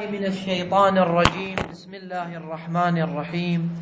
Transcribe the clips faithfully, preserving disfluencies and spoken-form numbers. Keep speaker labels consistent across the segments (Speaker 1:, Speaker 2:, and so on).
Speaker 1: من الشيطان الرجيم. بسم الله الرحمن الرحيم.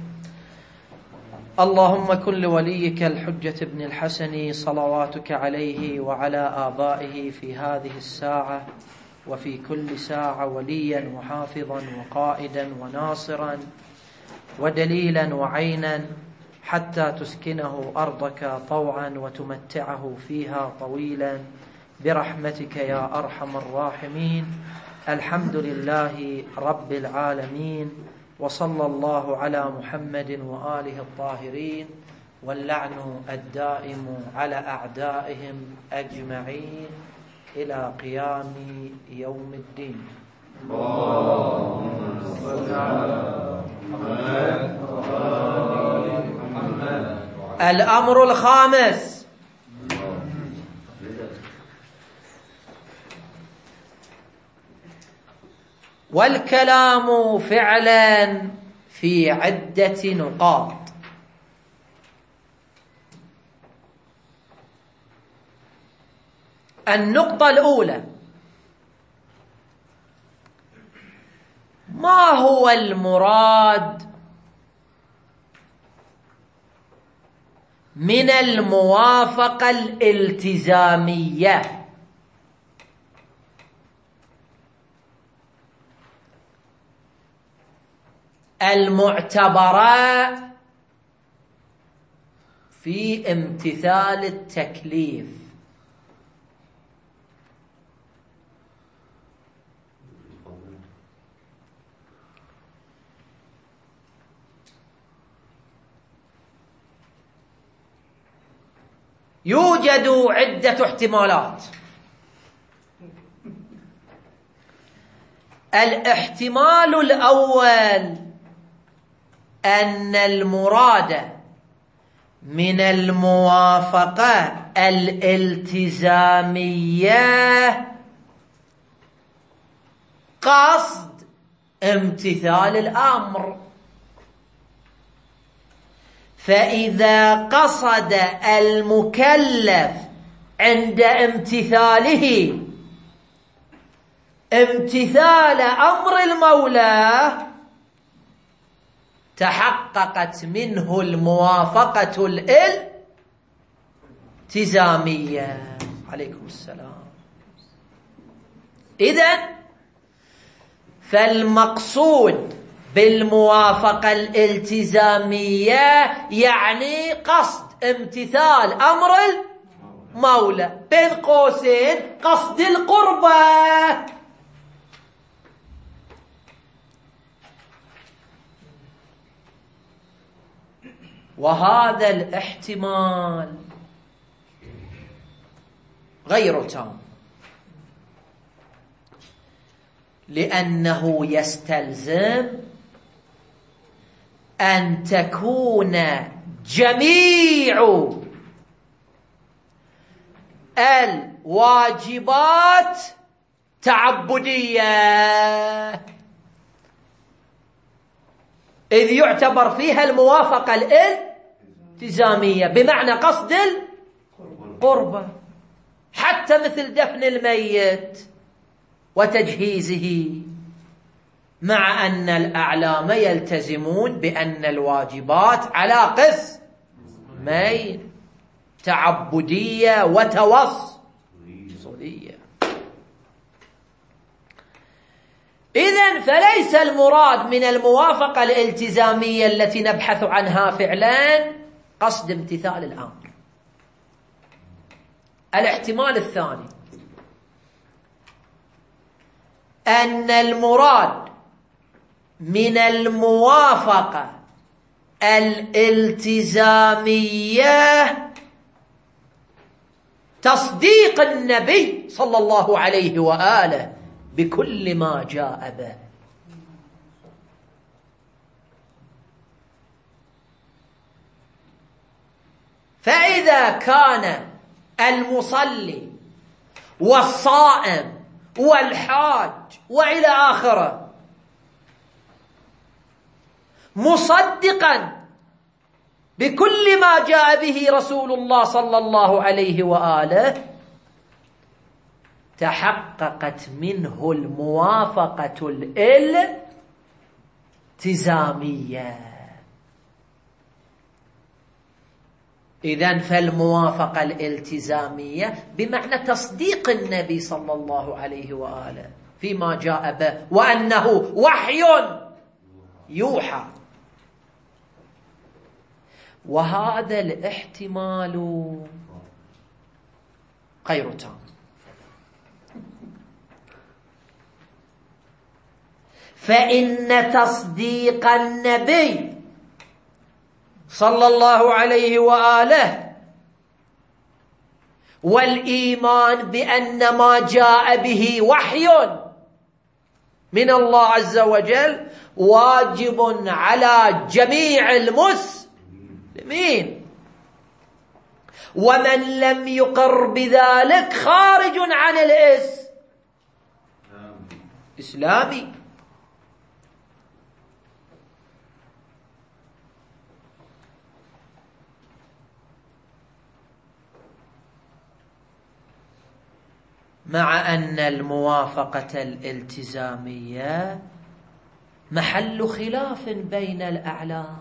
Speaker 1: اللهم كن لوليك الحجة ابن الحسن صلواتك عليه وعلى آبائه في هذه الساعة وفي كل ساعة وليا وحافظا وقائدا وناصرا ودليلا وعينا حتى تسكنه أرضك طوعا وتمتعه فيها طويلا برحمتك يا أرحم الراحمين. الحمد لله رب العالمين، وصلى الله على محمد وآله الطاهرين، واللعن الدائم على أعدائهم أجمعين إلى قيام يوم الدين.
Speaker 2: اللهم صل على محمد وآل محمد.
Speaker 1: الأمر الخامس: والكلام فعلا في عدة نقاط. النقطة الأولى: ما هو المراد من الموافقة الالتزامية؟ المعتبرة في امتثال التكليف. يوجد عدة احتمالات. الاحتمال الأول أن المراد من الموافقة الالتزامية قصد امتثال الأمر، فإذا قصد المكلف عند امتثاله امتثال أمر المولى تحققت منه الموافقة الالتزامية. عليكم السلام. إذن فالمقصود بالموافقة الالتزامية يعني قصد امتثال أمر المولى، بين قوسين قصد القربة. وهذا الاحتمال غير تام، لأنه يستلزم أن تكون جميع الواجبات تعبدية، إذ يعتبر فيها الموافقة الالتزامية بمعنى قصد القربة، حتى مثل دفن الميت وتجهيزه، مع أن الأعلام يلتزمون بأن الواجبات على قسمين: تعبدية وتوصلية. إذن فليس المراد من الموافقة الالتزامية التي نبحث عنها فعلا قصد امتثال الأمر. الاحتمال الثاني أن المراد من الموافقة الالتزامية تصديق النبي صلى الله عليه وآله بكل ما جاء به. فإذا كان المصلي والصائم والحاج وإلى آخره مصدقا بكل ما جاء به رسول الله صلى الله عليه وآله، تحققت منه الموافقة الالتزامية. إذن فالموافقة الالتزامية بمعنى تصديق النبي صلى الله عليه وآله فيما جاء به وأنه وحي يوحى. وهذا الاحتمال غير تام، فإن تصديق النبي صلى الله عليه وآله والإيمان بأن ما جاء به وحي من الله عز وجل واجب على جميع المسلمين، ومن لم يقر بذلك خارج عن الإسلام. مع أن الموافقة الالتزامية محل خلاف بين الأعلام،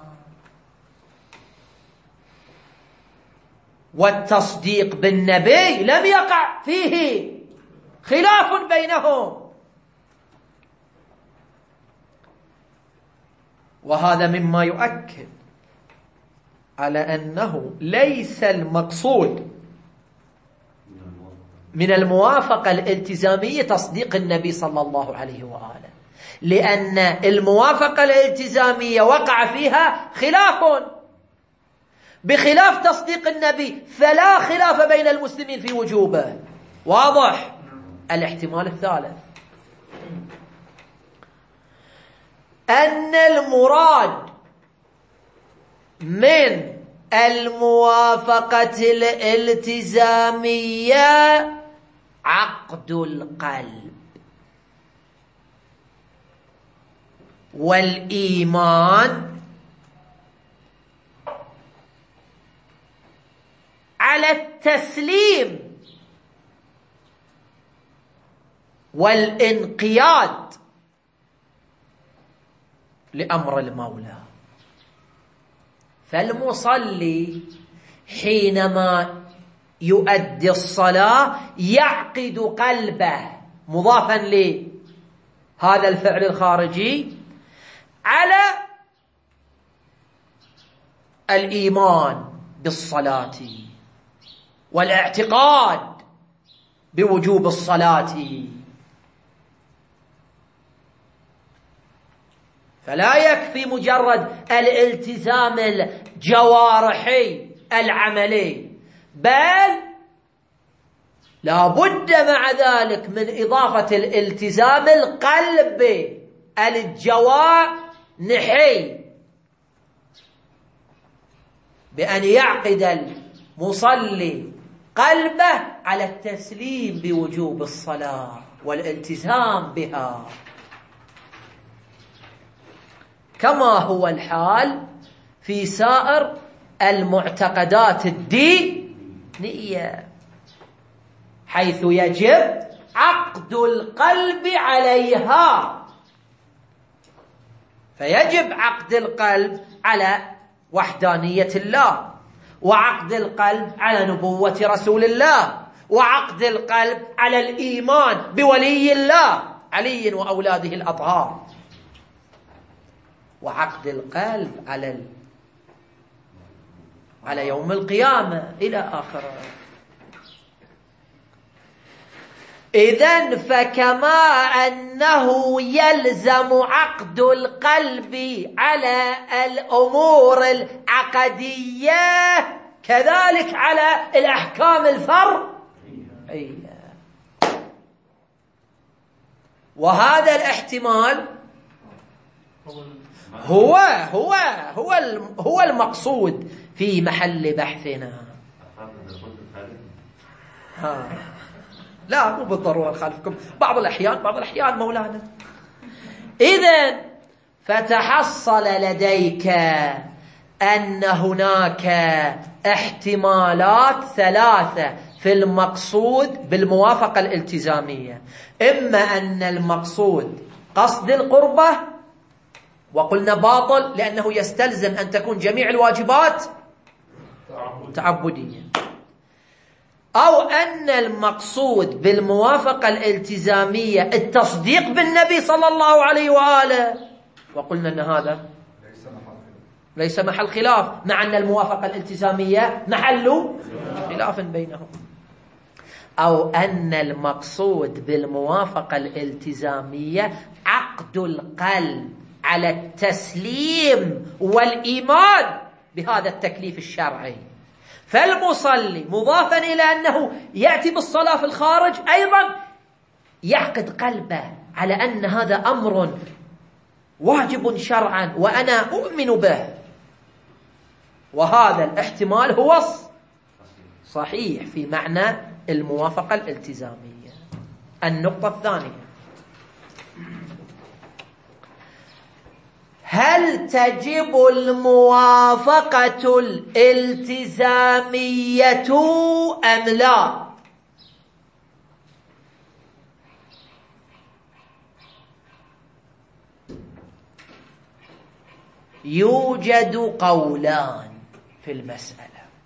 Speaker 1: والتصديق بالنبي لم يقع فيه خلاف بينهم، وهذا مما يؤكد على أنه ليس المقصود من الموافقة الالتزامية تصديق النبي صلى الله عليه وآله، لأن الموافقة الالتزامية وقع فيها خلاف، بخلاف تصديق النبي فلا خلاف بين المسلمين في وجوبه. واضح؟ الاحتمال الثالث أن المراد من الموافقة الالتزامية عقد القلب والإيمان على التسليم والانقياد لأمر المولى. فالمصلي حينما يؤدي الصلاة يعقد قلبه مضافا لهذا الفعل الخارجي على الإيمان بالصلاة والاعتقاد بوجوب الصلاة، فلا يكفي مجرد الالتزام الجوارحي العملي، بل لا بد مع ذلك من إضافة الالتزام القلبي الجوانحي، بأن يعقد المصلي قلبه على التسليم بوجوب الصلاة والالتزام بها، كما هو الحال في سائر المعتقدات الدينية، حيث يجب عقد القلب عليها. فيجب عقد القلب على وحدانية الله، وعقد القلب على نبوة رسول الله، وعقد القلب على الإيمان بولي الله علي وأولاده الأطهار، وعقد القلب على ال... على يوم القيامة إلى آخره. إذن فكما أنه يلزم عقد القلب على الأمور العقدية كذلك على الأحكام الفرعية. وهذا الاحتمال هو هو هو هو المقصود في محل بحثنا. ها لا مو بالضرورة خالفكم، بعض الأحيان بعض الأحيان مولانا. إذن فتحصل لديك أن هناك احتمالات ثلاثة في المقصود بالموافقة الالتزامية، إما أن المقصود قصد القربة وقلنا باطل لأنه يستلزم أن تكون جميع الواجبات تعبدية، أو أن المقصود بالموافقة الالتزامية التصديق بالنبي صلى الله عليه وآله، وقلنا أن هذا ليس محل خلاف، مع أن الموافقة الالتزامية محل خلاف بينهم. أو أن المقصود بالموافقة الالتزامية عقد القلب على التسليم والإيمان بهذا التكليف الشرعي، فالمصلي مضافا إلى أنه يأتي بالصلاة في الخارج أيضا يعقد قلبه على أن هذا أمر واجب شرعا وأنا أؤمن به، وهذا الاحتمال هو صحيح في معنى الموافقة الالتزامية. النقطة الثانية: هل تجب الموافقة الالتزامية أم لا؟ يوجد قولان في المسألة.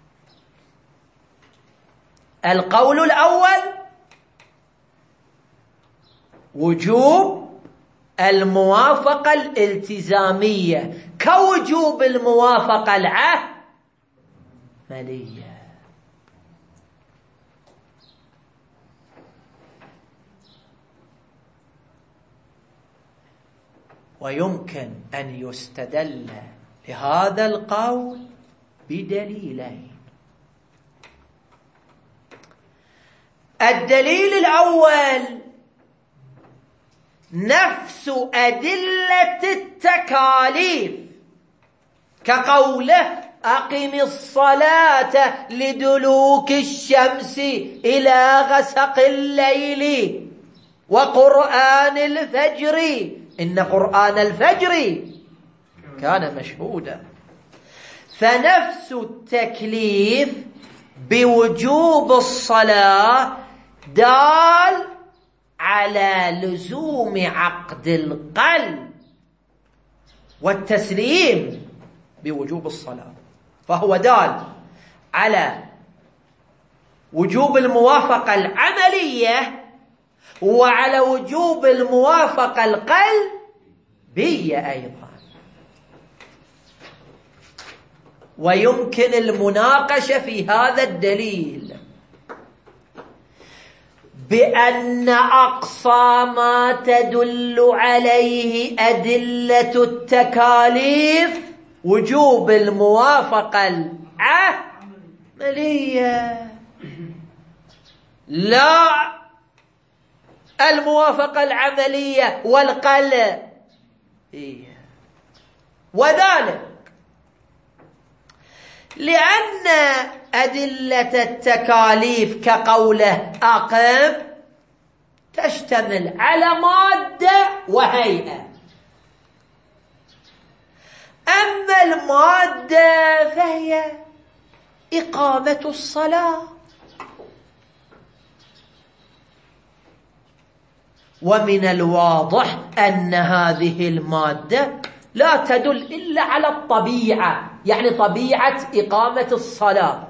Speaker 1: القول الأول وجوب الموافقة الالتزامية كوجوب الموافقة العملية. ويمكن أن يستدل لهذا القول بدليلين. الدليل الأول نفس أدلة التكاليف كقوله أقم الصلاة لدلوك الشمس إلى غسق الليل وقرآن الفجر إن قرآن الفجر كان مشهودا. فنفس التكليف بوجوب الصلاة دال على لزوم عقد القلب والتسليم بوجوب الصلاة، فهو دال على وجوب الموافقة العملية وعلى وجوب الموافقة القلبية أيضا. ويمكن المناقشة في هذا الدليل بأن أقصى ما تدل عليه أدلة التكاليف وجوب الموافقة العملية لا الموافقة العملية والقلب، وذلك لأن أدلة التكاليف كقوله أقم تشتمل على مادة وهيئة، أما المادة فهي إقامة الصلاة، ومن الواضح أن هذه المادة لا تدل إلا على الطبيعة، يعني طبيعة إقامة الصلاة،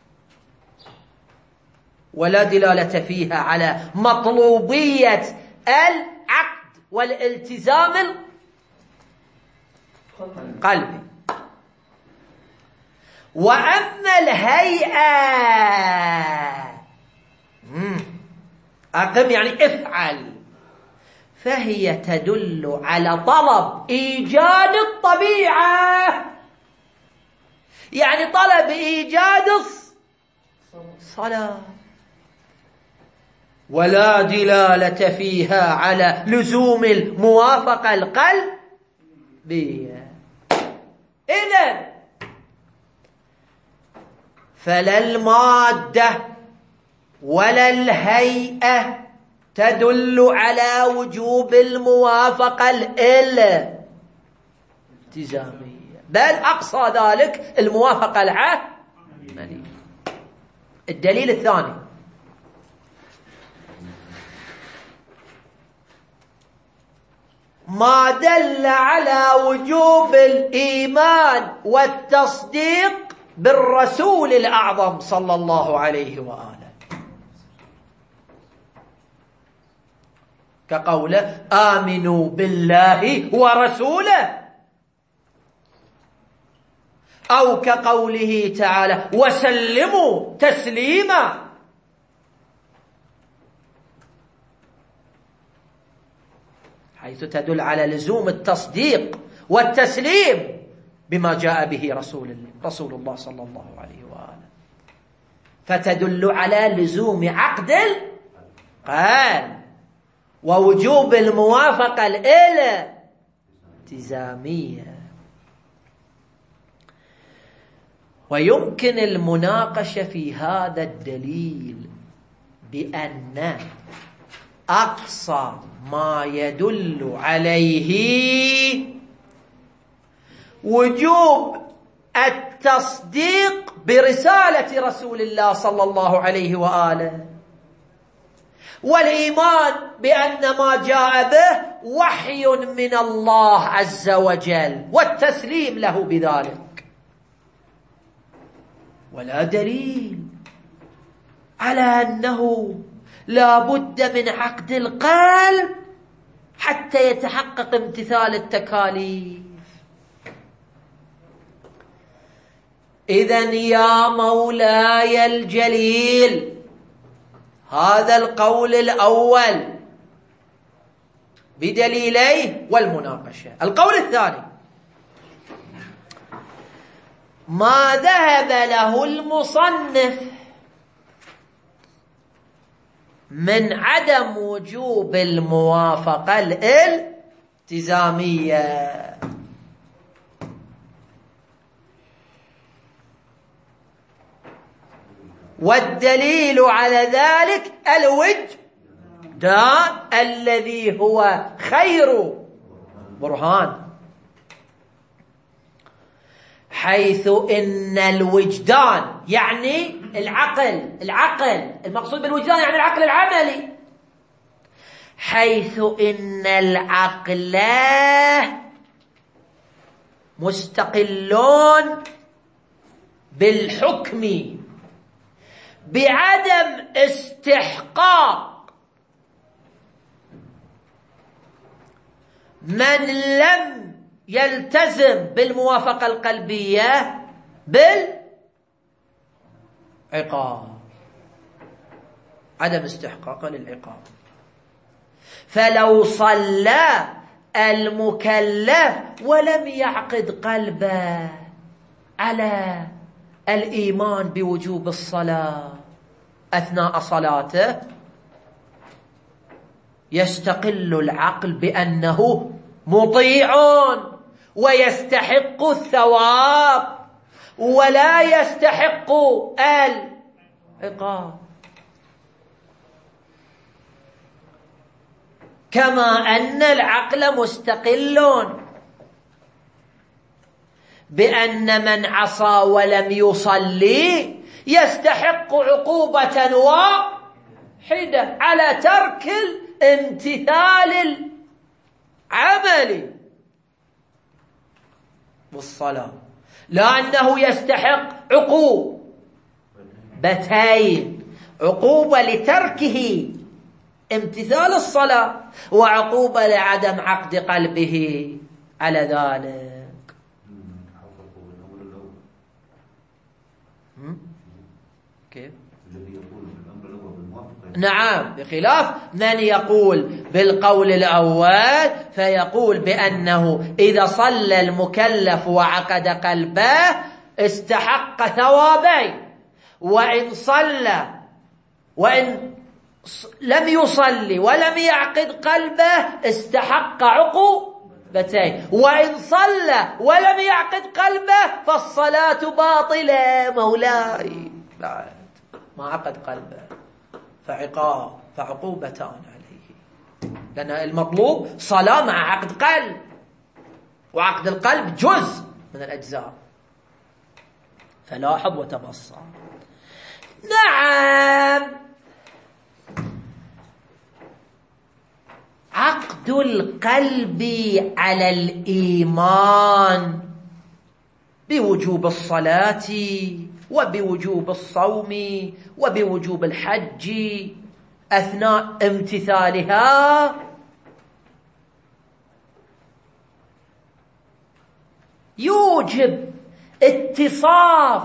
Speaker 1: ولا دلالة فيها على مطلوبية العقد والالتزام القلبي. وأما الهيئة أقم يعني افعل، فهي تدل على طلب إيجاد الطبيعة، يعني طلب إيجاد الصلاة، ولا دلالة فيها على لزوم الموافقة القلبية. إذن فلا المادة ولا الهيئة تدل على وجوب الموافقة الالتزامية، بل أقصى ذلك الموافقة العملية. الدليل الثاني ما دل على وجوب الإيمان والتصديق بالرسول الأعظم صلى الله عليه وآله، كقوله آمنوا بالله ورسوله، أو كقوله تعالى وسلموا تسليما. حيث تدل على لزوم التصديق والتسليم بما جاء به رسول الله رسول الله صلى الله عليه وآله، فتدل على لزوم عقد القلب ووجوب الموافقة الالتزامية. ويمكن المناقشة في هذا الدليل بأن أقصى ما يدل عليه وجوب التصديق برسالة رسول الله صلى الله عليه وآله، والإيمان بأن ما جاء به وحي من الله عز وجل والتسليم له بذلك. ولا دليل على أنه لا بد من عقد القلب حتى يتحقق امتثال التكاليف. إذن يا مولاي الجليل، هذا القول الأول بدليليه والمناقشة. القول الثاني ما ذهب له المصنف من عدم وجوب الموافقة الالتزامية، والدليل على ذلك الوجدان الذي هو خير برهان، حيث إن الوجدان يعني العقل العقل المقصود بالوجدان يعني العقل العملي، حيث إن العقل مستقلون بالحكم بعدم استحقاق من لم يلتزم بالموافقة القلبية بالعقاب، عدم استحقاق للعقاب. فلو صلى المكلف ولم يعقد قلبه على الإيمان بوجوب الصلاة أثناء صلاته، يستقل العقل بأنه مطيع ويستحق الثواب ولا يستحق العقاب، كما أن العقل مستقل بأن من عصى ولم يصلي يستحق عقوبة واحدة على ترك الامتثال العملي بالصلاة، لا أنه يستحق عقوبتين، عقوبة لتركه امتثال الصلاة وعقوبة لعدم عقد قلبه على ذلك. كيف؟ نعم، بخلاف من يقول بالقول الأول فيقول بأنه إذا صلى المكلف وعقد قلبه استحق ثوابين، وإن صلى وإن لم يصلي ولم يعقد قلبه استحق عقوبتين، وإن صلى ولم يعقد قلبه فالصلاة باطلة مولاي، لا ما عقد قلبه فعقاب فعقوبتان عليه، لأن المطلوب صلاة مع عقد قلب، وعقد القلب جزء من الأجزاء. فلاحظ وتبصر. نعم، عقد عقد القلب على الإيمان بوجوب الصلاة وبوجوب الصوم وبوجوب الحج أثناء امتثالها يوجب اتصاف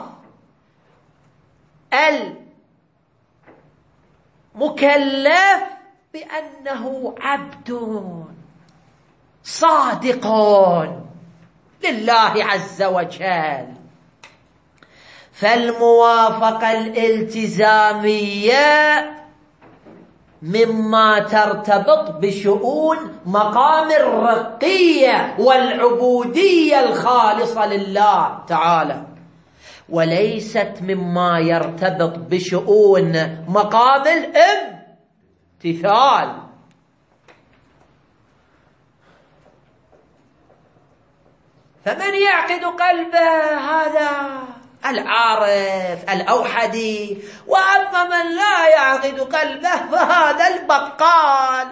Speaker 1: المكلف بأنه عبد صادق لله عز وجل. فالموافقة الالتزامية مما ترتبط بشؤون مقام الرقية والعبودية الخالصة لله تعالى، وليست مما يرتبط بشؤون مقام الامتثال. فمن يعقد قلبه هذا العارف الأوحدي، وأما من لا يعقد قلبه فهذا البقال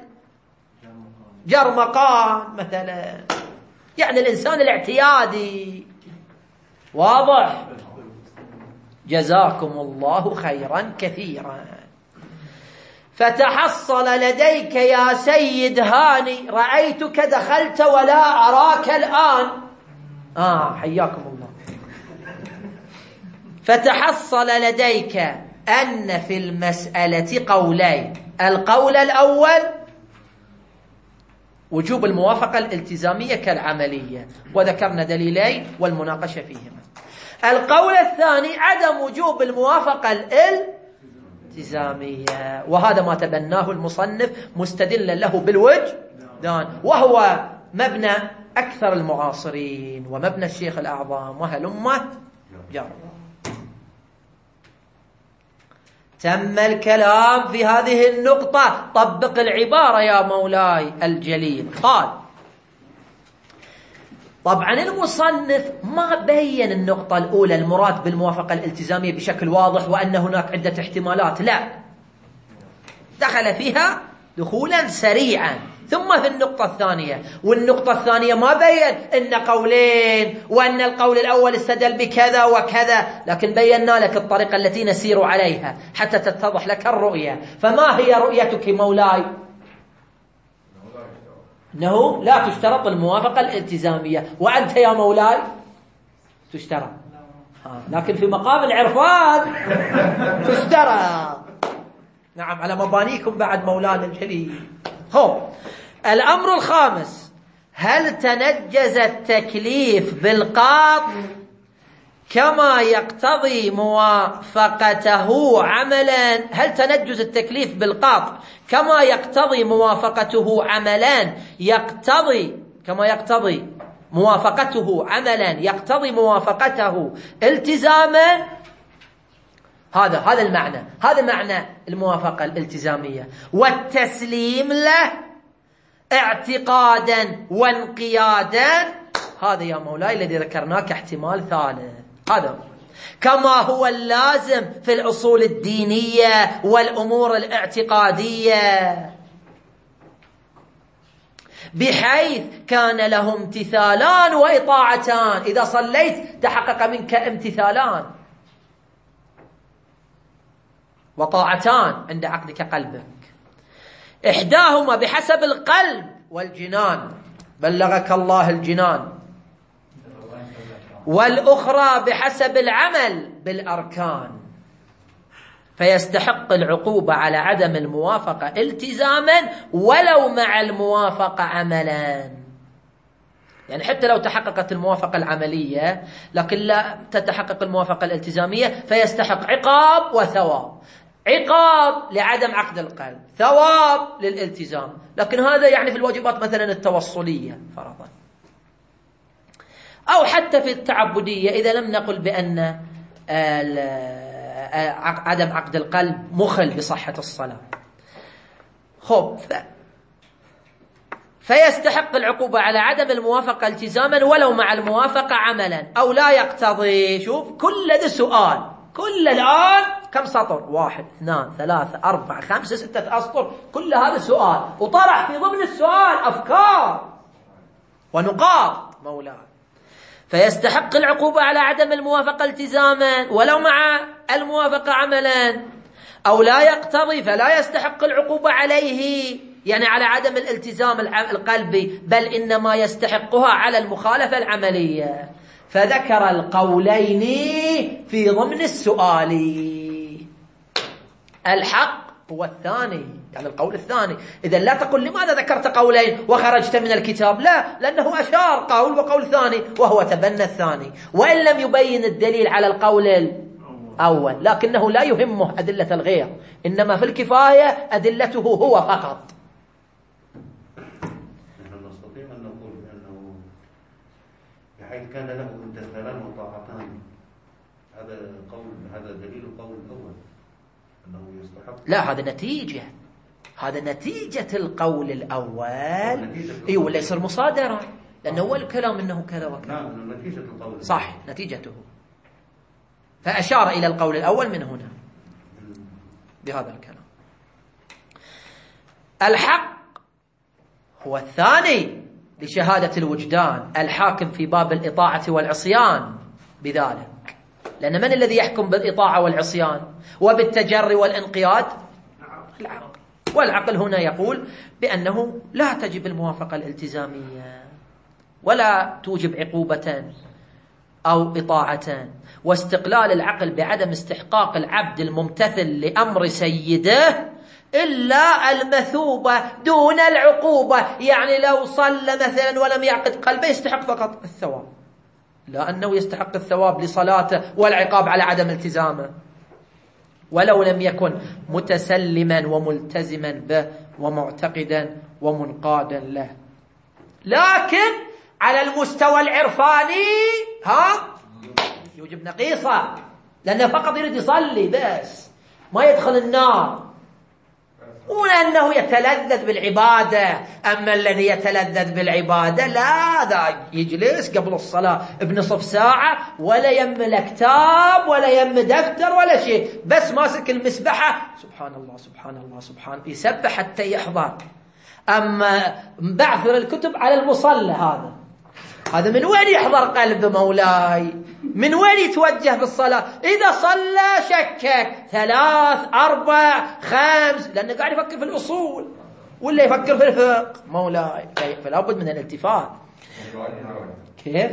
Speaker 1: والجرمقان مثلا، يعني الإنسان الاعتيادي. واضح؟ جزاكم الله خيرا كثيرا. فتحصل لديك يا سيد هاني، رأيتك دخلت ولا أراك الآن. آه حياكم الله. فتحصل لديك أن في المسألة قولين. القول الأول وجوب الموافقة الالتزامية كالعملية، وذكرنا دليلين والمناقشة فيهما. القول الثاني عدم وجوب الموافقة الالتزامية، وهذا ما تبناه المصنف مستدلا له بالوجدان، وهو مبنى أكثر المعاصرين ومبنى الشيخ الأعظم وهلمة جرى. تم الكلام في هذه النقطة. طبق العبارة يا مولاي الجليل. قال طبعا المصنف ما بين النقطة الأولى المراد بالموافقة الالتزامية بشكل واضح وأن هناك عدة احتمالات، لا، دخل فيها دخولا سريعا. ثم في النقطة الثانية، والنقطة الثانية ما بين إن قولين وأن القول الأول استدل بكذا وكذا، لكن بينا لك الطريقة التي نسير عليها حتى تتضح لك الرؤية. فما هي رؤيتك مولاي؟ إنه لا تشترط الموافقة الالتزامية، وأنت يا مولاي تشترط، لكن في مقام العرفان تشترط. نعم، على مبانيكم بعد مولانا الجليل. هو الأمر الخامس، هل تنجز التكليف بالقاط كما يقتضي موافقته عملا؟ هل تنجز التكليف بالقاط كما يقتضي موافقته عملا يقتضي كما يقتضي موافقته عملا يقتضي موافقته التزاما؟ هذا هذا المعنى، هذا معنى الموافقة الالتزامية. والتسليم له اعتقادا وانقيادا، هذا يا مولاي الذي ذكرناه كاحتمال ثالث. هذا كما هو اللازم في الأصول الدينية والأمور الاعتقادية، بحيث كان له امتثالان وإطاعتان. إذا صليت تحقق منك امتثالان وطاعتان عند عقدك قلبك، إحداهما بحسب القلب والجنان، بلغك الله الجنان، والأخرى بحسب العمل بالأركان، فيستحق العقوبة على عدم الموافقة التزاما ولو مع الموافقة عملا. يعني حتى لو تحققت الموافقة العملية لكن لا تتحقق الموافقة الالتزامية، فيستحق عقاب وثواب. عقاب لعدم عقد القلب، ثواب للالتزام. لكن هذا يعني في الواجبات مثلا التوصلية فرضا، أو حتى في التعبدية إذا لم نقل بأن عدم عقد القلب مخل بصحة الصلاة. خب، فيستحق العقوبة على عدم الموافقة التزاما ولو مع الموافقة عملا، أو لا يقتضي. شوف، كل ذا سؤال كل الآن كم سطر؟ واحد اثنان ثلاثة أربعة خمسة ستة أسطر، كل هذا سؤال، وطرح في ضمن السؤال أفكار ونقاط مولاي. فيستحق العقوبة على عدم الموافقة التزاما ولو مع الموافقة عملا، أو لا يقتضي فلا يستحق العقوبة عليه، يعني على عدم الالتزام القلبي، بل إنما يستحقها على المخالفة العملية. فذكر القولين في ضمن السؤال. الحق هو الثاني، يعني القول الثاني. إذا لا تقل لماذا ذكرت قولين وخرجت من الكتاب، لا، لأنه أشار قول وقول ثاني وهو تبنى الثاني، وإن لم يبين الدليل على القول الأول، لكنه لا يهمه أدلة الغير، إنما في الكفاية أدلته هو فقط.
Speaker 2: نحن نستطيع أن نقول بأنه بحيث كان له امتثالان وطاعتان، هذا قول، هذا دليل القول الأول أنه يستحق.
Speaker 1: لا، هذا نتيجة، هذا نتيجة القول الأول. إيه، ولا يصير مصادرة، لأنه هو الكلام إنه كذا وكذا.
Speaker 2: نعم، نتيجة القول.
Speaker 1: صح، نتيجته. فأشار إلى القول الأول من هنا بهذا الكلام. الحق هو الثاني لشهادة الوجدان، الحاكم في باب الإطاعة والعصيان بذلك. لأن من الذي يحكم بالإطاعة والعصيان وبالتجري والانقياد؟ العقل. والعقل هنا يقول بأنه لا تجب الموافقة الالتزامية ولا توجب عقوبة أو إطاعة، واستقلال العقل بعدم استحقاق العبد الممتثل لأمر سيده إلا المثوبة دون العقوبة. يعني لو صلى مثلا ولم يعقد قلبه يستحق فقط الثواب، لا أنه يستحق الثواب لصلاته والعقاب على عدم التزامه، ولو لم يكن متسلما وملتزما به ومعتقدا ومنقادا له. لكن على المستوى العرفاني ها يوجب نقيصة، لأنه فقط يريد يصلي بس، ما يدخل النار، ولأنه يتلذذ بالعبادة. أما الذي يتلذذ بالعبادة لا، ذا يجلس قبل الصلاة بنصف ساعة ولا يم كتاب ولا يم دفتر ولا شيء، بس ماسك المسبحة، سبحان الله سبحان الله سبحان، يسبح حتى يحضر. أما بعثر الكتب على المصلى، هذا هذا من وين يحضر قلب مولاي؟ من وين يتوجه بالصلاة؟ إذا صلى شكك ثلاث أربع خمس، لأنه قاعد يفكر في الأصول ولا يفكر في الفقه مولاي، فلا بد من الالتفات. كيف؟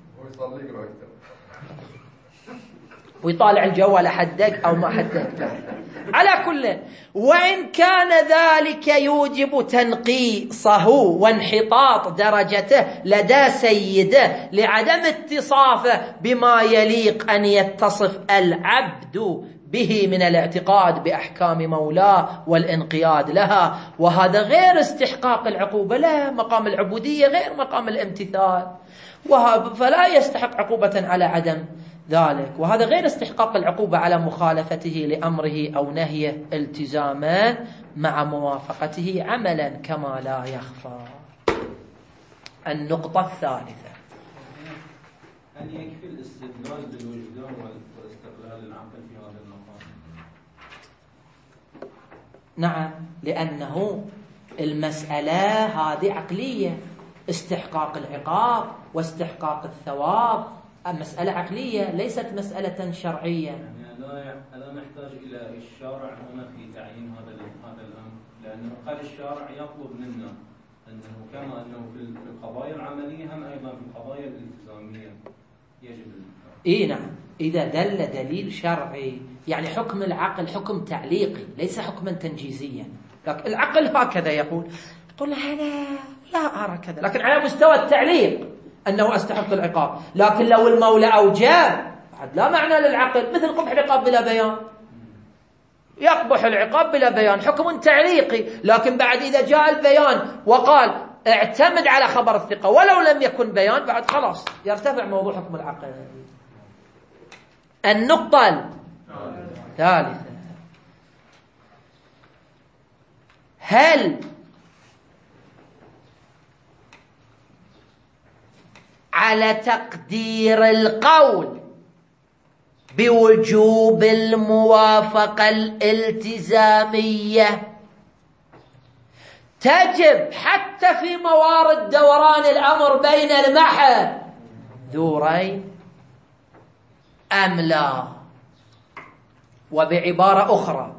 Speaker 1: ويطالع الجوال حدك أو ما حدك. على كل، وإن كان ذلك يوجب تنقيصه وانحطاط درجته لدى سيده لعدم اتصافه بما يليق أن يتصف العبد به من الاعتقاد بأحكام مولاه والانقياد لها، وهذا غير استحقاق العقوبة، لا، مقام العبودية غير مقام الامتثال، فلا يستحق عقوبة على عدم ذلك، وهذا غير استحقاق العقوبة على مخالفته لأمره أو نهيه التزاما مع موافقته عملا كما لا يخفى. النقطة الثالثة،
Speaker 3: هل يكفي الاستدلال بالوجدان واستقلال العقل في هذا المقام؟
Speaker 1: نعم، لأنه المسألة هذه عقلية، استحقاق العقاب واستحقاق الثواب مسألة عقلية ليست مسألة شرعية.
Speaker 3: يعني لا لا نحتاج إلى الشارع هنا في تعيين هذا هذا الأمر، لأنه قال الشارع يطلب منا أنه كما أنه في القضايا العملية هم أيضا في القضايا الالتزامية يجب.
Speaker 1: إيه نعم، إذا دل دليل شرعي، يعني حكم العقل حكم تعليقي ليس حكما تنجيزيا، لكن العقل هكذا يقول، يقول أنا لا أرى كذا، لكن على مستوى التعليق أنه أستحق العقاب. لكن لو المولى أوجب لا معنى للعقل، مثل قبح العقاب بلا بيان، يقبح العقاب بلا بيان، حكم تعليقي. لكن بعد إذا جاء البيان وقال اعتمد على خبر الثقة ولو لم يكن بيان، بعد خلاص يرتفع موضوع حكم العقل. النقطة الثالثة، هل على تقدير القول بوجوب الموافقة الالتزامية تجب حتى في موارد دوران الأمر بين المحذورين أم لا؟ وبعبارة أخرى،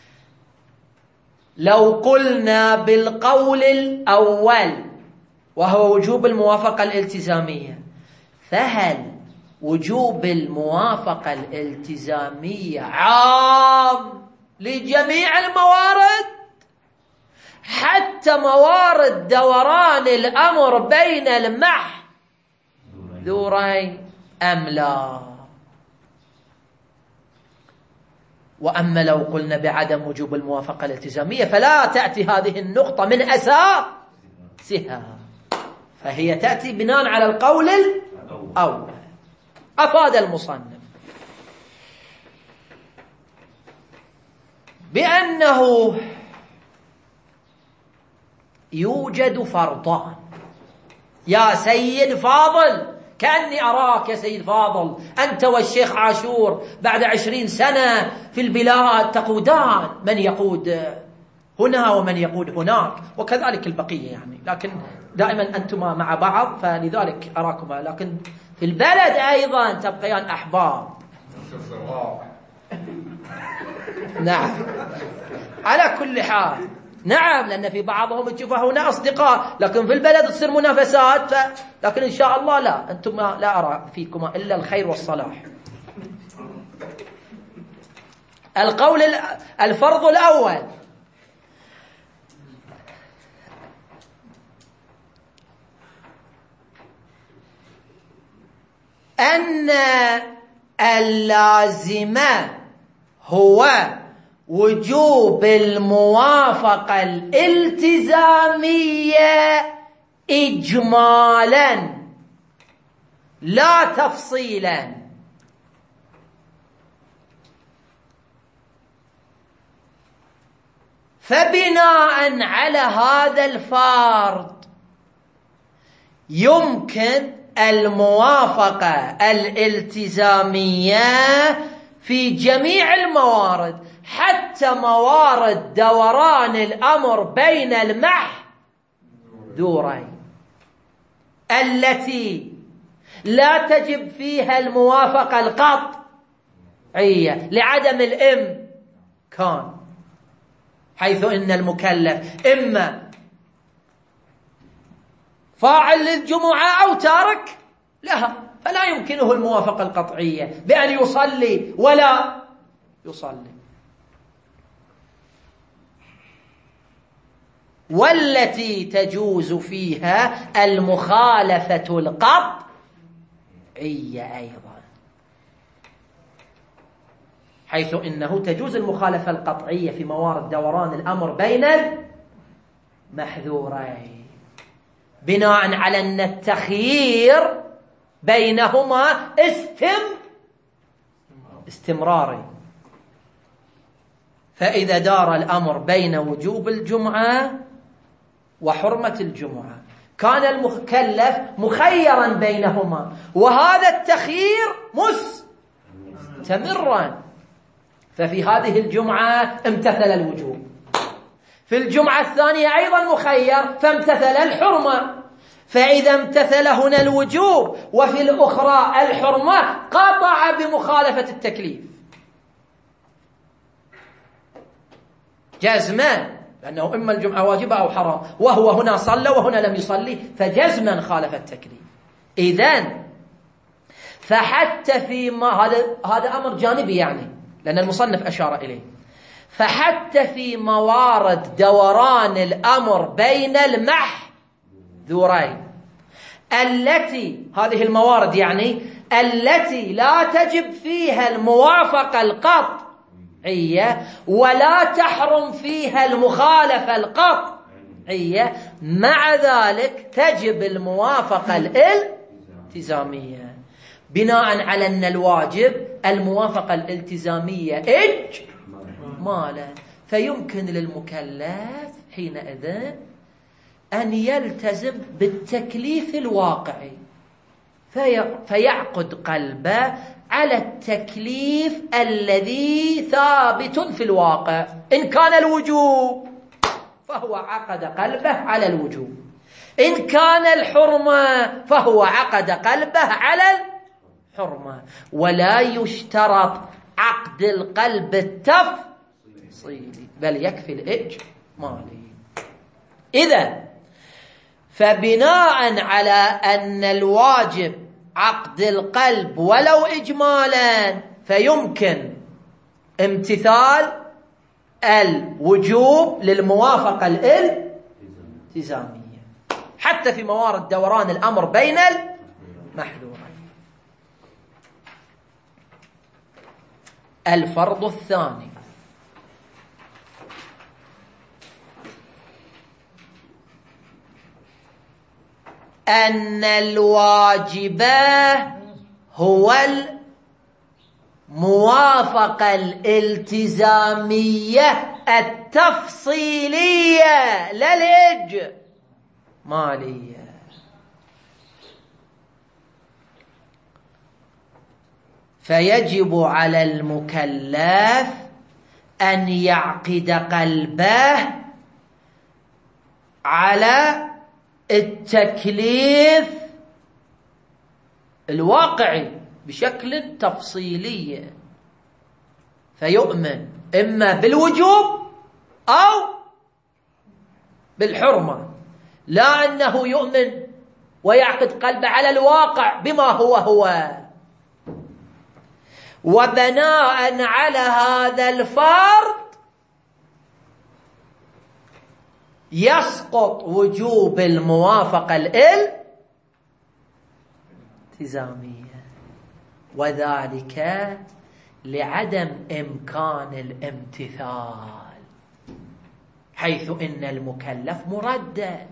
Speaker 1: لو قلنا بالقول الأول وهو وجوب الموافقة الالتزامية، فهل وجوب الموافقة الالتزامية عام لجميع الموارد حتى موارد دوران الأمر بين المحذورين أم لا؟ وأما لو قلنا بعدم وجوب الموافقة الالتزامية فلا تأتي هذه النقطة من أساسها، فهي تأتي بناء على القول الأول. أفاد المصنف بأنه يوجد فرضان. يا سيد فاضل، كأني أراك يا سيد فاضل أنت والشيخ عاشور بعد عشرين سنة في البلاد تقودان، من يقود هنا ومن يقود هناك، وكذلك البقية يعني، لكن دائما أنتما مع بعض فلذلك أراكما، لكن في البلد أيضا تبقيان أحباب. نعم على كل حال، نعم، لأن في بعضهم تشوفها هنا أصدقاء، لكن في البلد تصير منافسات. ف... لكن إن شاء الله لا، أنتم لا أرى فيكما إلا الخير والصلاح. القول الفرض الأول أن اللازم هو وجوب الموافقة الالتزامية إجمالا لا تفصيلا. فبناء على هذا الفرض يمكن الموافقة الالتزامية في جميع الموارد حتى موارد دوران الأمر بين المحذورين التي لا تجب فيها الموافقة القطعية لعدم الإمكان، حيث إن المكلف إما فاعل للجمعة أو تارك لها، فلا يمكنه الموافقة القطعية بأن يصلي ولا يصلي. والتي تجوز فيها المخالفة القطعية أيضا، حيث إنه تجوز المخالفة القطعية في موارد دوران الأمر بين المحذورين بناء على أن التخيير بينهما استم استمراري. فإذا دار الأمر بين وجوب الجمعة وحرمة الجمعة كان المكلف مخيرا بينهما، وهذا التخيير مستمرا، ففي هذه الجمعة امتثل الوجوب، في الجمعة الثانية أيضا مخير فامتثل الحرمة، فإذا امتثل هنا الوجوب وفي الأخرى الحرمة قطع بمخالفة التكليف جزما، لأنه إما الجمعة واجبة أو حرام، وهو هنا صلى وهنا لم يصلي، فجزما خالف التكليف. إذن فحتى في ما هذا هذا أمر جانبي يعني، لأن المصنف أشار إليه، فحتى في موارد دوران الأمر بين المحذورين التي هذه الموارد يعني التي لا تجب فيها الموافقة القطعية ولا تحرم فيها المخالفة القطعية، مع ذلك تجب الموافقة الالتزامية بناء على أن الواجب الموافقة الالتزامية إجمالا، فيمكن للمكلف حينئذ أن يلتزم بالتكليف الواقعي في فيعقد قلبه على التكليف الذي ثابت في الواقع. إن كان الوجوب فهو عقد قلبه على الوجوب، إن كان الحرمة فهو عقد قلبه على الحرمة. ولا يشترط عقد القلب التفصيلي بل يكفي الإجمالي. إذا فبناء على أن الواجب عقد القلب ولو إجمالا فيمكن امتثال الوجوب للموافقة الالتزامية حتى في موارد دوران الأمر بين المحذورين. الفرض الثاني أن الواجب هو الموافقة الالتزامية التفصيلية لا الإجمالية. فيجب على المكلف أن يعقد قلبه على التكليف الواقعي بشكل تفصيلي، فيؤمن إما بالوجوب أو بالحرمة، لا أنه يؤمن ويعقد قلبه على الواقع بما هو هو. وبناء على هذا الفرض يسقط وجوب الموافقة الالتزامية، وذلك لعدم إمكان الامتثال، حيث إن المكلف مردد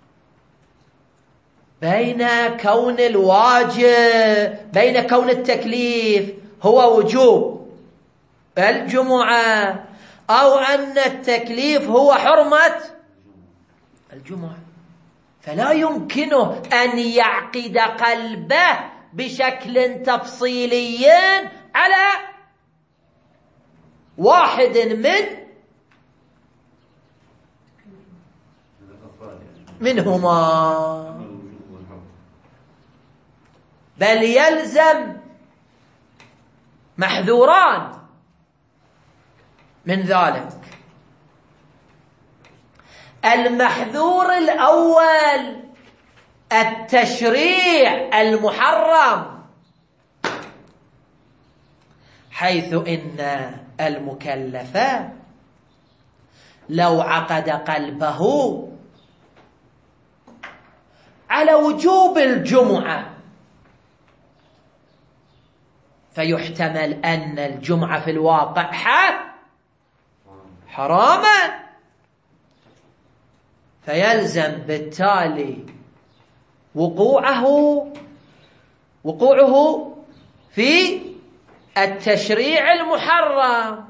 Speaker 1: بين كون الواجب بين كون التكليف هو وجوب الجمعة أو أن التكليف هو حرمة الجمعة، فلا يمكنه أن يعقد قلبه بشكل تفصيلي على واحد من منهما، بل يلزم محذوران من ذلك. المحذور الأول التشريع المحرم، حيث إن المكلف لو عقد قلبه على وجوب الجمعة فيحتمل أن الجمعة في الواقع حراما، فيلزم بالتالي وقوعه وقوعه في التشريع المحرم.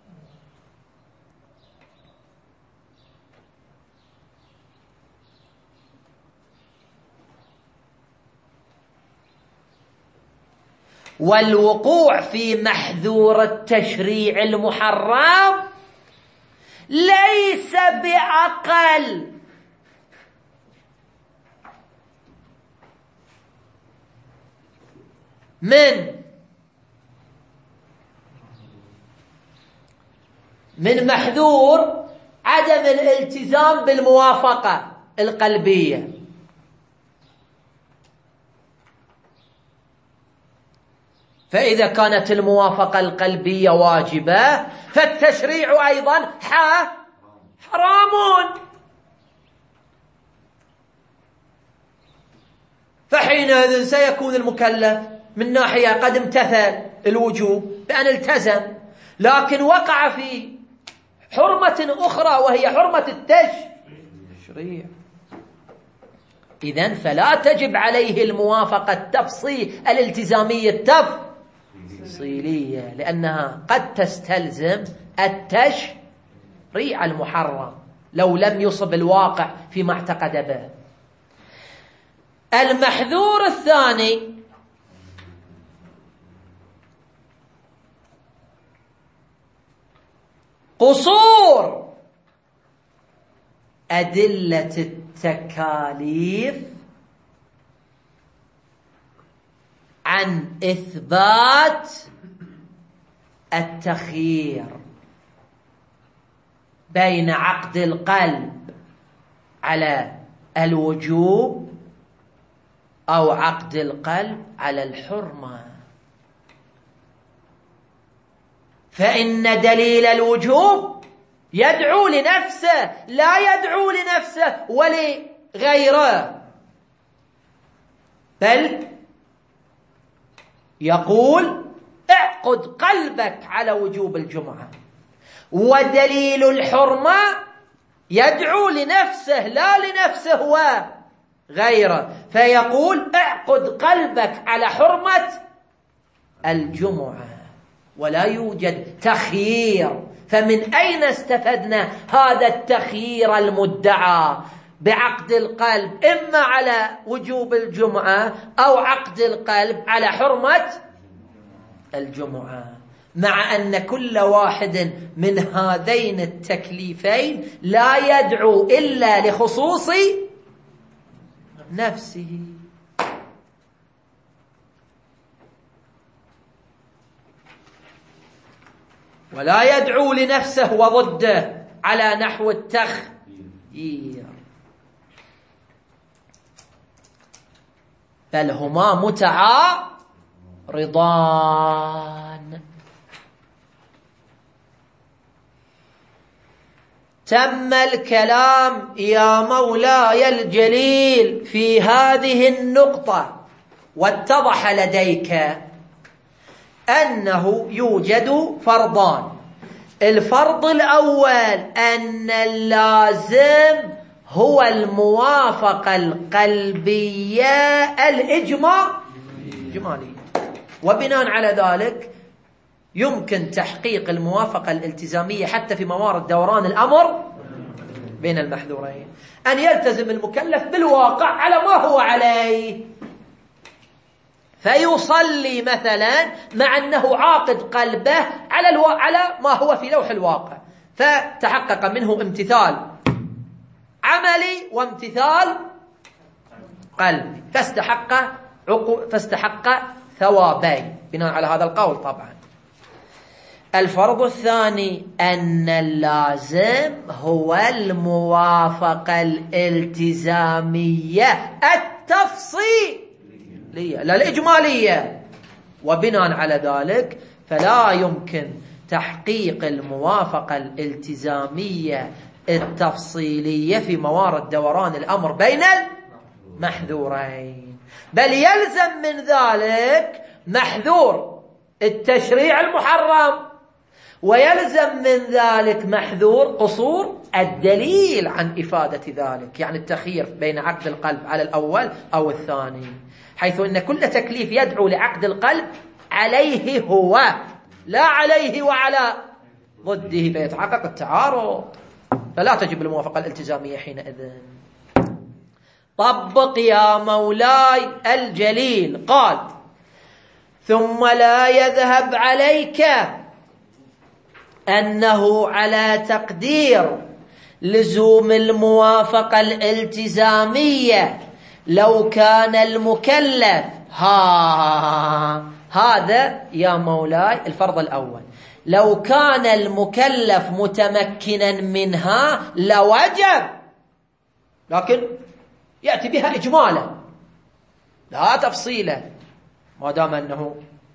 Speaker 1: والوقوع في محذور التشريع المحرم ليس بأقل من من محذور عدم الالتزام بالموافقة القلبية. فإذا كانت الموافقة القلبية واجبة فالتشريع أيضا حرام، فحينئذ سيكون المكلف من ناحية قد امتثل الوجوب بأن التزم، لكن وقع في حرمة أخرى وهي حرمة التشريع. إذن فلا تجب عليه الموافقة التفصيل الالتزامية التفصيلية، لأنها قد تستلزم التشريع المحرم لو لم يصب الواقع فيما اعتقد به. المحذور الثاني قصور أدلة التكاليف عن إثبات التخيير بين عقد القلب على الوجوب أو عقد القلب على الحرمة. فإن دليل الوجوب يدعو لنفسه، لا يدعو لنفسه ولغيره، بل يقول اعقد قلبك على وجوب الجمعة. ودليل الحرمة يدعو لنفسه لا لنفسه وغيره، فيقول اعقد قلبك على حرمة الجمعة، ولا يوجد تخيير. فمن أين استفدنا هذا التخيير المدعى بعقد القلب إما على وجوب الجمعة أو عقد القلب على حرمة الجمعة، مع أن كل واحد من هذين التكليفين لا يدعو إلا لخصوص نفسه. ولا يدعو لنفسه وضده على نحو التخيير، بل هما متعارضان. تم الكلام يا مولاي الجليل في هذه النقطة، واتضح لديك أنه يوجد فرضان. الفرض الأول أن اللازم هو الموافقة القلبية الإجمالية، وبناء على ذلك يمكن تحقيق الموافقة الالتزامية حتى في موارد دوران الأمر بين المحذورين، أن يلتزم المكلف بالواقع على ما هو عليه، فيصلي مثلا مع أنه عاقد قلبه على الو... على ما هو في لوح الواقع، فتحقق منه امتثال عملي وامتثال قلبي، فاستحق عقو... فاستحق ثوابين بناء على هذا القول. طبعا الفرض الثاني أن اللازم هو الموافقة الالتزامية التفصيلية لا الإجمالية، وبناء على ذلك فلا يمكن تحقيق الموافقة الالتزامية التفصيلية في موارد دوران الأمر بين المحذورين، بل يلزم من ذلك محذور التشريع المحرم، ويلزم من ذلك محذور قصور الدليل عن إفادة ذلك، يعني التخيير بين عقد القلب على الأول أو الثاني، حيث أن كل تكليف يدعو لعقد القلب عليه هو لا عليه وعلى ضده، فيتحقق التعارض، فلا تجب الموافقة الالتزامية حينئذ. طبق يا مولاي الجليل. قال ثم لا يذهب عليك أنه على تقدير لزوم الموافقة الالتزامية لو كان المكلف ها هذا يا مولاي الفرض الأول، لو كان المكلف متمكنا منها لوجب، لكن يأتي بها إجمالا لا تفصيلا، ما دام أنه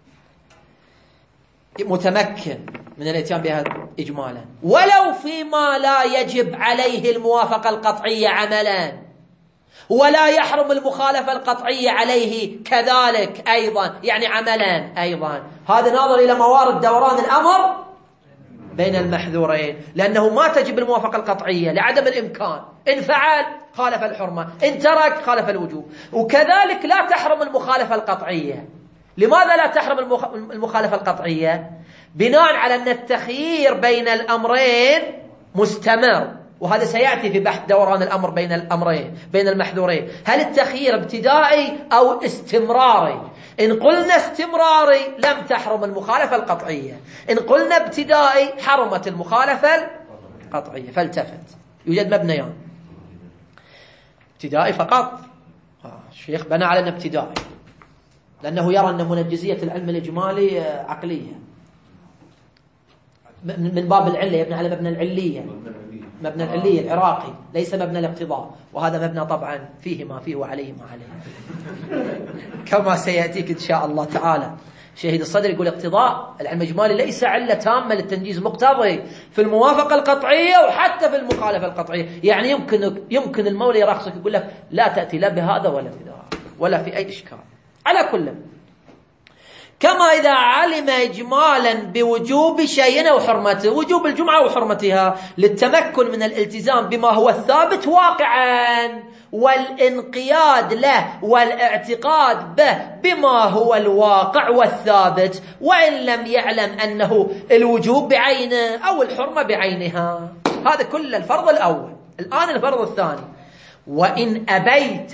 Speaker 1: متمكن من الاتيان بها إجمالا، ولو فيما لا يجب عليه الموافقة القطعية عملا، ولا يحرم المخالفة القطعية عليه كذلك أيضا، يعني عملا أيضا. هذا ناظر إلى موارد دوران الأمر بين المحذورين، لأنه ما تجب الموافقة القطعية لعدم الإمكان، إن فعل خالف الحرمة، إن ترك خالف الوجوب، وكذلك لا تحرم المخالفة القطعية. لماذا لا تحرم المخالفة القطعية؟ بناء على أن التخيير بين الأمرين مستمر، وهذا سيأتي في بحث دوران الأمر بين الأمرين بين المحذورين، هل التخيير ابتدائي أو استمراري؟ إن قلنا استمراري لم تحرم المخالفة القطعية، إن قلنا ابتدائي حرمت المخالفة القطعية. فالتفت، يوجد مبنيان، ابتدائي فقط، الشيخ بنى على أن ابتدائي لأنه يرى أن منجزية العلم الإجمالي عقلية، من باب العلة يبنى على مبنى العلية، مبنى العلية العراقي، ليس مبنى الاقتضاء، وهذا مبنى طبعا فيه ما فيه وعليه ما عليه كما سيأتيك إن شاء الله تعالى. شهيد الصدر يقول اقتضاء العلم الإجمالي ليس علة تامة للتنجيز، مقتضي في الموافقة القطعية وحتى في المخالفة القطعية. يعني يمكن يمكن المولى يرخصك يقول لك لا تأتي لا بهذا ولا بهذا ولا في أي إشكال. على كل، كما إذا علم إجمالا بوجوب شيء أو حرمته، وجوب الجمعة وحرمتها للتمكن من الالتزام بما هو الثابت واقعا والانقياد له والاعتقاد به بما هو الواقع والثابت، وإن لم يعلم أنه الوجوب بعينه أو الحرمة بعينها. هذا كل الفرض الأول. الآن الفرض الثاني، وإن أبيت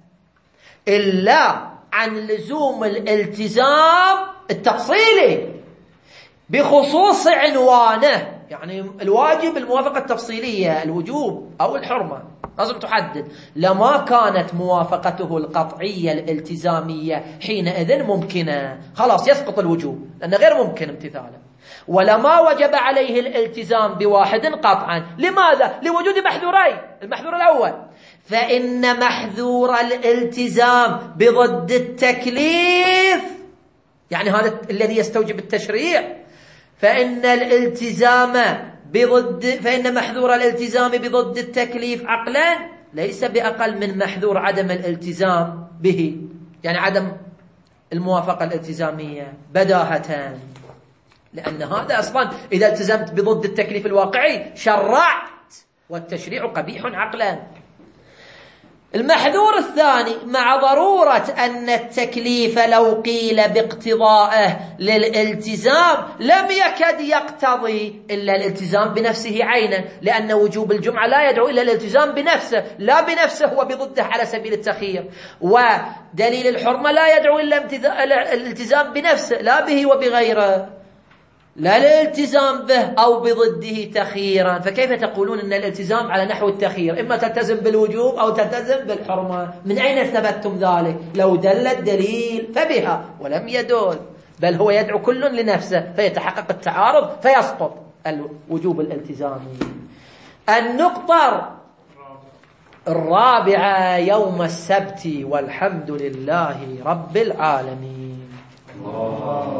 Speaker 1: إلا عن لزوم الالتزام التفصيلي بخصوص عنوانه، يعني الواجب الموافقة التفصيلية الوجوب أو الحرمة لازم تحدد، لما كانت موافقته القطعية الالتزامية حينئذ ممكنة، خلاص يسقط الوجوب لأنه غير ممكن امتثاله. ولما وجب عليه الالتزام بواحد قطعا، لماذا؟ لوجود محذورين. المحذور الأول، فإن محذور الالتزام بضد التكليف، يعني هذا الذي يستوجب التشريع، فإن الالتزام بضد فإن محذور الالتزام بضد التكليف عقلا ليس بأقل من محذور عدم الالتزام به، يعني عدم الموافقة الالتزامية بداهة، لأن هذا أصلا إذا التزمت بضد التكليف الواقعي شرعت، والتشريع قبيح عقلا. المحذور الثاني، مع ضرورة أن التكليف لو قيل باقتضائه للالتزام لم يكد يقتضي إلا الالتزام بنفسه عينا، لأن وجوب الجمعة لا يدعو إلا الالتزام بنفسه، لا بنفسه وبضده على سبيل التخيير، ودليل الحرمة لا يدعو إلا الالتزام بنفسه لا به وبغيره، لا الالتزام به أو بضده تخييرا. فكيف تقولون أن الالتزام على نحو التخيير، إما تلتزم بالوجوب أو تلتزم بالحرمة؟ من أين ثبتتم ذلك؟ لو دل الدليل فبها، ولم يدل، بل هو يدعو كل لنفسه فيتحقق التعارض فيسقط الوجوب الالتزامي. النقطة الرابعة يوم السبت، والحمد لله رب العالمين. الله